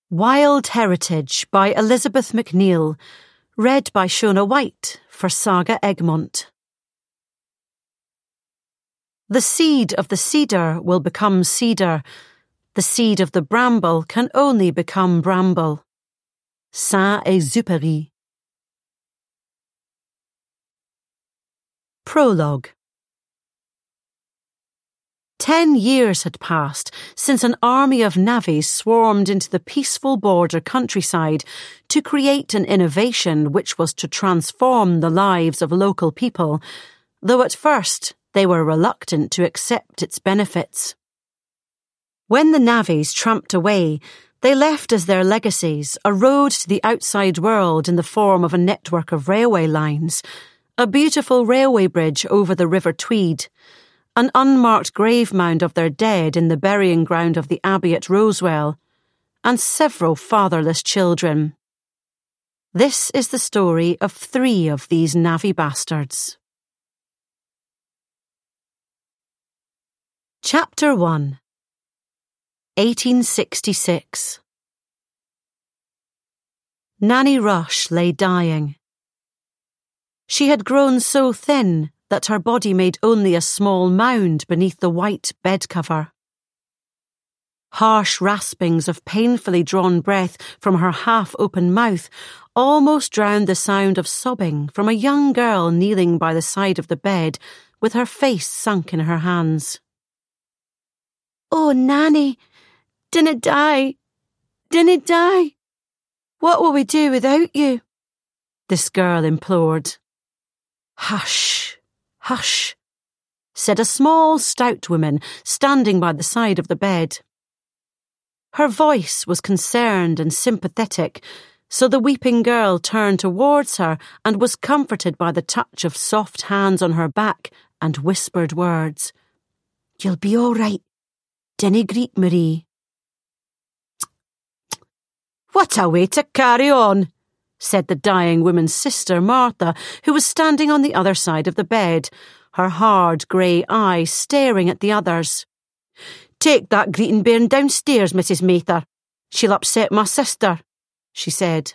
Wild Heritage by Elizabeth McNeill, read by Shona White for Saga Egmont. The seed of the cedar will become cedar. The seed of the bramble can only become bramble. Saint-Exupéry. Prologue. 10 years had passed since an army of navvies swarmed into the peaceful border countryside to create an innovation which was to transform the lives of local people, though at first they were reluctant to accept its benefits. When the navvies tramped away, they left as their legacies a road to the outside world in the form of a network of railway lines, a beautiful railway bridge over the River Tweed, an unmarked grave mound of their dead in the burying ground of the Abbey at Rosewell, and several fatherless children. This is the story of 3 of these navvy bastards. Chapter 1. 1866. Nanny Rush lay dying. She had grown so thin that her body made only a small mound beneath the white bed cover. Harsh raspings of painfully drawn breath from her half-open mouth almost drowned the sound of sobbing from a young girl kneeling by the side of the bed with her face sunk in her hands. "Oh, Nanny, dinna die, dinna die. What will we do without you?" this girl implored. "Hush, hush," said a small, stout woman standing by the side of the bed. Her voice was concerned and sympathetic, so the weeping girl turned towards her and was comforted by the touch of soft hands on her back and whispered words. "You'll be all right. Dinna greet, Marie." "What a way to carry on," said the dying woman's sister, Martha, who was standing on the other side of the bed, her hard grey eyes staring at the others. "Take that greeting bairn downstairs, Mrs. Mather. She'll upset my sister," she said.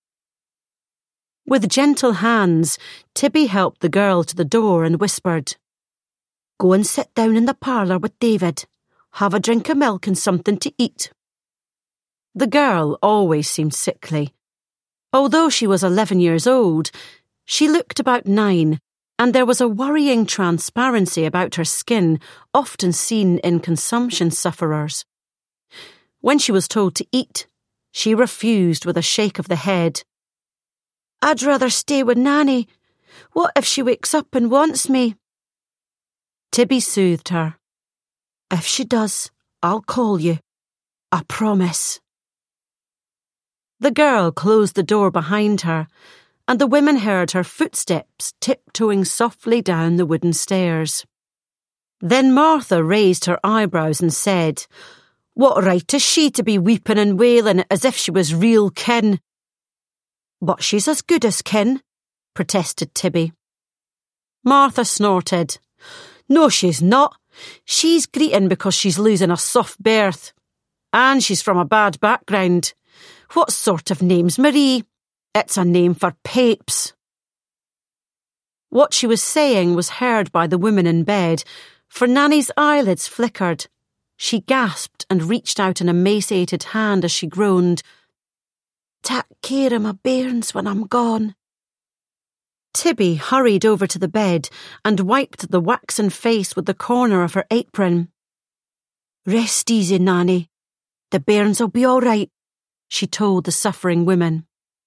With gentle hands, Tibby helped the girl to the door and whispered, "Go and sit down in the parlour with David. Have a drink of milk and something to eat." The girl always seemed sickly. Although she was 11 years old, she looked about 9, and there was a worrying transparency about her skin often seen in consumption sufferers. When she was told to eat, she refused with a shake of the head. "I'd rather stay with Nanny. What if she wakes up and wants me?" Tibby soothed her. "If she does, I'll call you. I promise." The girl closed the door behind her, and the women heard her footsteps tiptoeing softly down the wooden stairs. Then Martha raised her eyebrows and said, "What right is she to be weeping and wailing as if she was real kin?" "But she's as good as kin," protested Tibby. Martha snorted. "No, she's not. She's greeting because she's losing a soft berth. And she's from a bad background. What sort of name's Marie? It's a name for papes." What she was saying was heard by the woman in bed, for Nanny's eyelids flickered. She gasped and reached out an emaciated hand as she groaned, "Tak care of my bairns when I'm gone." Tibby hurried over to the bed and wiped the waxen face with the corner of her apron. "Rest easy, Nanny. The bairns'll be all right," she told the suffering women.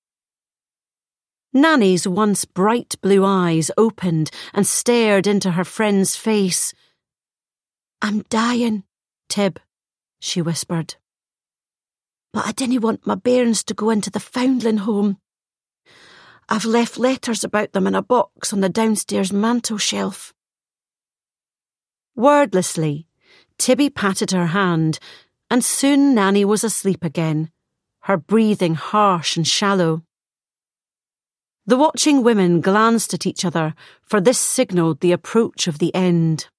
Nanny's once bright blue eyes opened and stared into her friend's face. "I'm dying, Tib," she whispered. "But I didn't want my bairns to go into the foundling home. I've left letters about them in a box on the downstairs mantel shelf." Wordlessly, Tibby patted her hand, and soon Nanny was asleep again, her breathing harsh and shallow. The watching women glanced at each other, for this signalled the approach of the end.